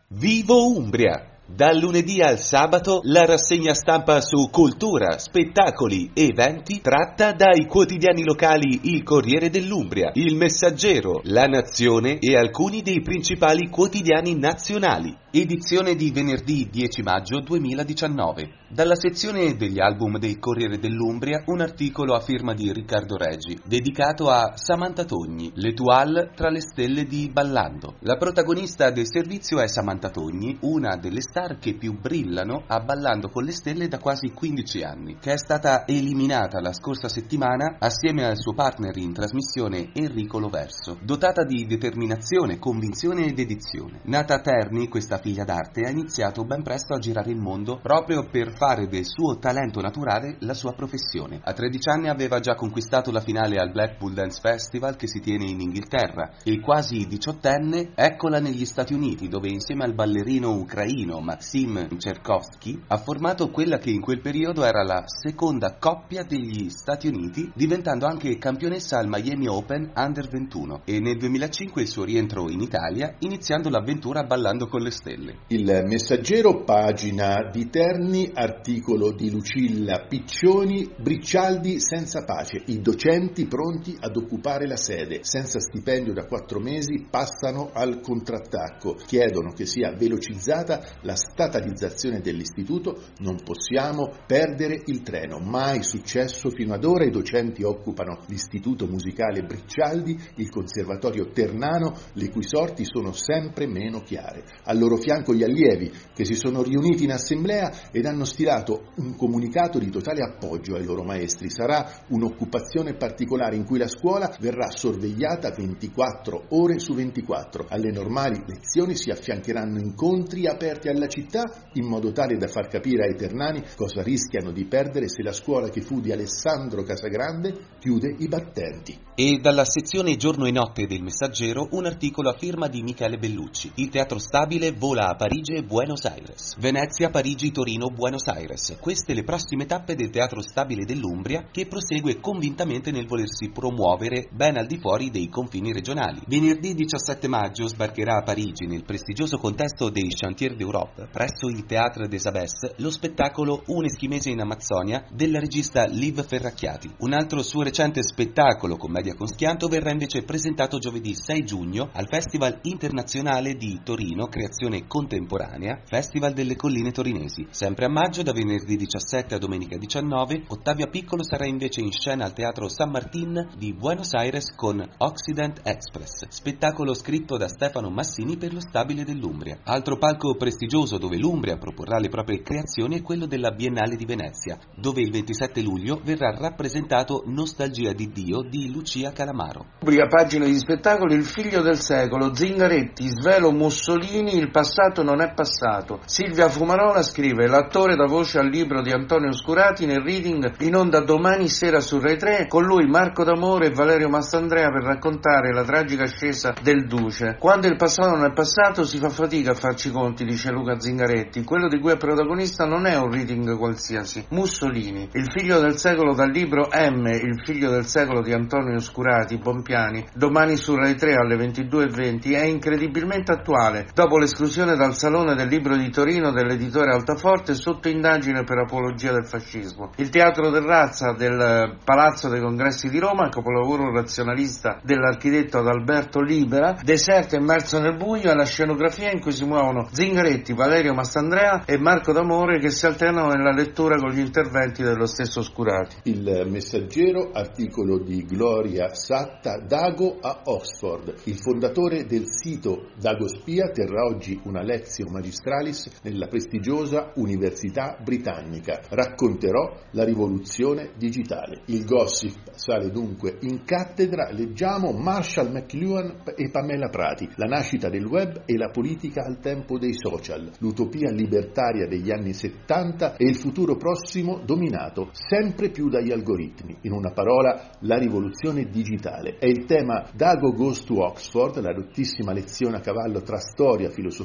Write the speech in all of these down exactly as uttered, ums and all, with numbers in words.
Vivo Umbria! Dal lunedì al sabato la rassegna stampa su cultura, spettacoli, eventi tratta dai quotidiani locali Il Corriere dell'Umbria, Il Messaggero, La Nazione e alcuni dei principali quotidiani nazionali. Edizione di venerdì dieci maggio duemiladiciannove. Dalla sezione degli album del Corriere dell'Umbria un articolo a firma di Riccardo Reggi, dedicato a Samantha Togni, l'Étoile tra le stelle di Ballando. La protagonista del servizio è Samantha Togni, una delle star che più brillano a Ballando con le stelle da quasi quindici anni, che è stata eliminata la scorsa settimana assieme al suo partner in trasmissione Enrico Loverso. Dotata di determinazione, convinzione ed dedizione. Nata a Terni, questa figlia d'arte ha iniziato ben presto a girare il mondo proprio per fare del suo talento naturale la sua professione. A tredici anni aveva già conquistato la finale al Blackpool Dance Festival che si tiene in Inghilterra e quasi diciottenne eccola negli Stati Uniti, dove insieme al ballerino ucraino Maxim Cherkovsky ha formato quella che in quel periodo era la seconda coppia degli Stati Uniti, diventando anche campionessa al Miami Open Under ventuno, e nel duemilacinque il suo rientro in Italia, iniziando l'avventura Ballando con le stelle. Il Messaggero, pagina di Terni, articolo di Lucilla Piccioni: Briccialdi senza pace, i docenti pronti ad occupare la sede, senza stipendio da quattro mesi passano al contrattacco, chiedono che sia velocizzata la statalizzazione dell'istituto, non possiamo perdere il treno, mai successo fino ad ora, i docenti occupano l'istituto musicale Briccialdi, il conservatorio ternano, le cui sorti sono sempre meno chiare. Al loro fianco gli allievi, che si sono riuniti in assemblea ed hanno stilato un comunicato di totale appoggio ai loro maestri. Sarà un'occupazione particolare in cui la scuola verrà sorvegliata ventiquattro ore su ventiquattro. Alle normali lezioni si affiancheranno incontri aperti alla città, in modo tale da far capire ai ternani cosa rischiano di perdere se la scuola che fu di Alessandro Casagrande chiude i battenti. E dalla sezione Giorno e Notte del Messaggero un articolo a firma di Michele Bellucci. Il Teatro Stabile vola a Parigi e Buenos Aires. Venezia, Parigi, Torino, Buenos Aires. Queste le prossime tappe del Teatro Stabile dell'Umbria, che prosegue convintamente nel volersi promuovere ben al di fuori dei confini regionali. Venerdì diciassette maggio sbarcherà a Parigi, nel prestigioso contesto dei Chantiers d'Europe, presso il Théâtre des Abbesses, lo spettacolo Un eschimese in Amazzonia della regista Liv Ferracchiati. Un altro suo recente spettacolo, commedia con schianto, verrà invece presentato giovedì sei giugno al Festival Internazionale di Torino Creazione Contemporanea, Festival delle Colline Torinesi. Sempre a maggio, da venerdì diciassette a domenica diciannove, Ottavia Piccolo sarà invece in scena al Teatro San Martín di Buenos Aires con Occident Express, spettacolo scritto da Stefano Massini per lo Stabile dell'Umbria. Altro palco prestigioso dove l'Umbria proporrà le proprie creazioni è quello della Biennale di Venezia, dove il ventisette luglio verrà rappresentato Nostalgia di Dio di Lucia Calamaro. Umbria, pagina di spettacoli: Il figlio del secolo, Zingaretti, svelo Mussolini, il passato non è passato. Silvia Fumarola scrive: l'attore dà voce al libro di Antonio Scurati nel reading in onda domani sera su Rai tre, con lui Marco D'Amore e Valerio Mastandrea per raccontare la tragica ascesa del Duce. Quando il passato non è passato si fa fatica a farci i conti, dice Luca Zingaretti. Quello di cui è protagonista non è un reading qualsiasi. Mussolini, il figlio del secolo, dal libro M, il figlio del secolo di Antonio Scurati, Bompiani, domani su Rai tre alle ventidue e venti, è incredibilmente attuale. Dopo l'esclusione dal Salone del Libro di Torino dell'editore Altaforte, sotto indagine per apologia del fascismo. Il Teatro Terrazza del Palazzo dei Congressi di Roma, capolavoro razionalista dell'architetto Adalberto Libera, deserto e immerso nel buio, è la scenografia in cui si muovono Zingaretti, Valerio Mastandrea e Marco D'Amore, che si alternano nella lettura con gli interventi dello stesso Scurati. Il Messaggero, articolo di Gloria Satta: Dago a Oxford. Il fondatore del sito Dago Spia terrà oggi una lectio magistralis nella prestigiosa Università Britannica. Racconterò la rivoluzione digitale. Il gossip sale dunque in cattedra. Leggiamo Marshall McLuhan e Pamela Prati, la nascita del web e la politica al tempo dei social, l'utopia libertaria degli anni settanta e il futuro prossimo dominato sempre più dagli algoritmi. In una parola, la rivoluzione digitale. È il tema Dago Goes to Oxford, la dottissima lezione a cavallo tra storia, filosofia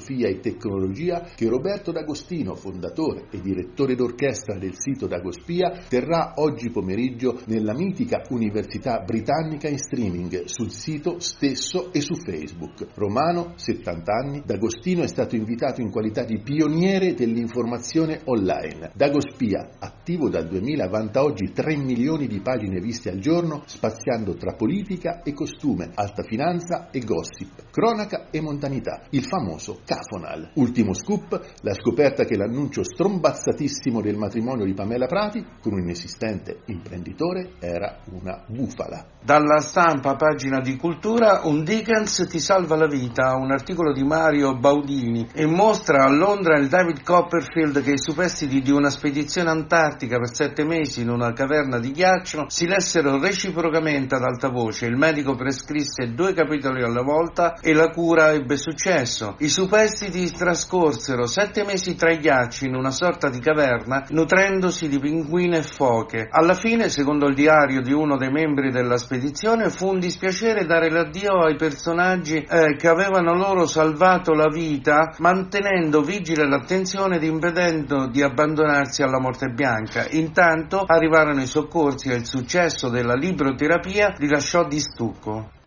filosofia e tecnologia che Roberto D'Agostino, fondatore e direttore d'orchestra del sito Dagospia, terrà oggi pomeriggio nella mitica Università Britannica in streaming sul sito stesso e su Facebook. Romano, settanta anni, D'Agostino è stato invitato in qualità di pioniere dell'informazione online. Dagospia, attivo dal duemila, vanta oggi tre milioni di pagine viste al giorno, spaziando tra politica e costume, alta finanza e gossip, cronaca e mondanità, il famoso Cafonal. Ultimo scoop, la scoperta che l'annuncio strombazzatissimo del matrimonio di Pamela Prati con un inesistente imprenditore era una bufala. Dalla Stampa, pagina di cultura, un Dickens ti salva la vita, un articolo di Mario Baudini, e mostra a Londra il David Copperfield che i superstiti di una spedizione antartica per sette mesi in una caverna di ghiaccio si lessero reciprocamente ad alta voce. Il medico prescrisse due capitoli alla volta e la cura ebbe successo. I superstiti trascorsero sette mesi tra i ghiacci in una sorta di caverna, nutrendosi di pinguine e foche. Alla fine, secondo il diario di uno dei membri della spedizione, fu un dispiacere dare l'addio ai personaggi eh, che avevano loro salvato la vita, mantenendo vigile l'attenzione ed impedendo di abbandonarsi alla morte bianca. Intanto arrivarono i soccorsi e il successo della libroterapia li lasciò di stucco.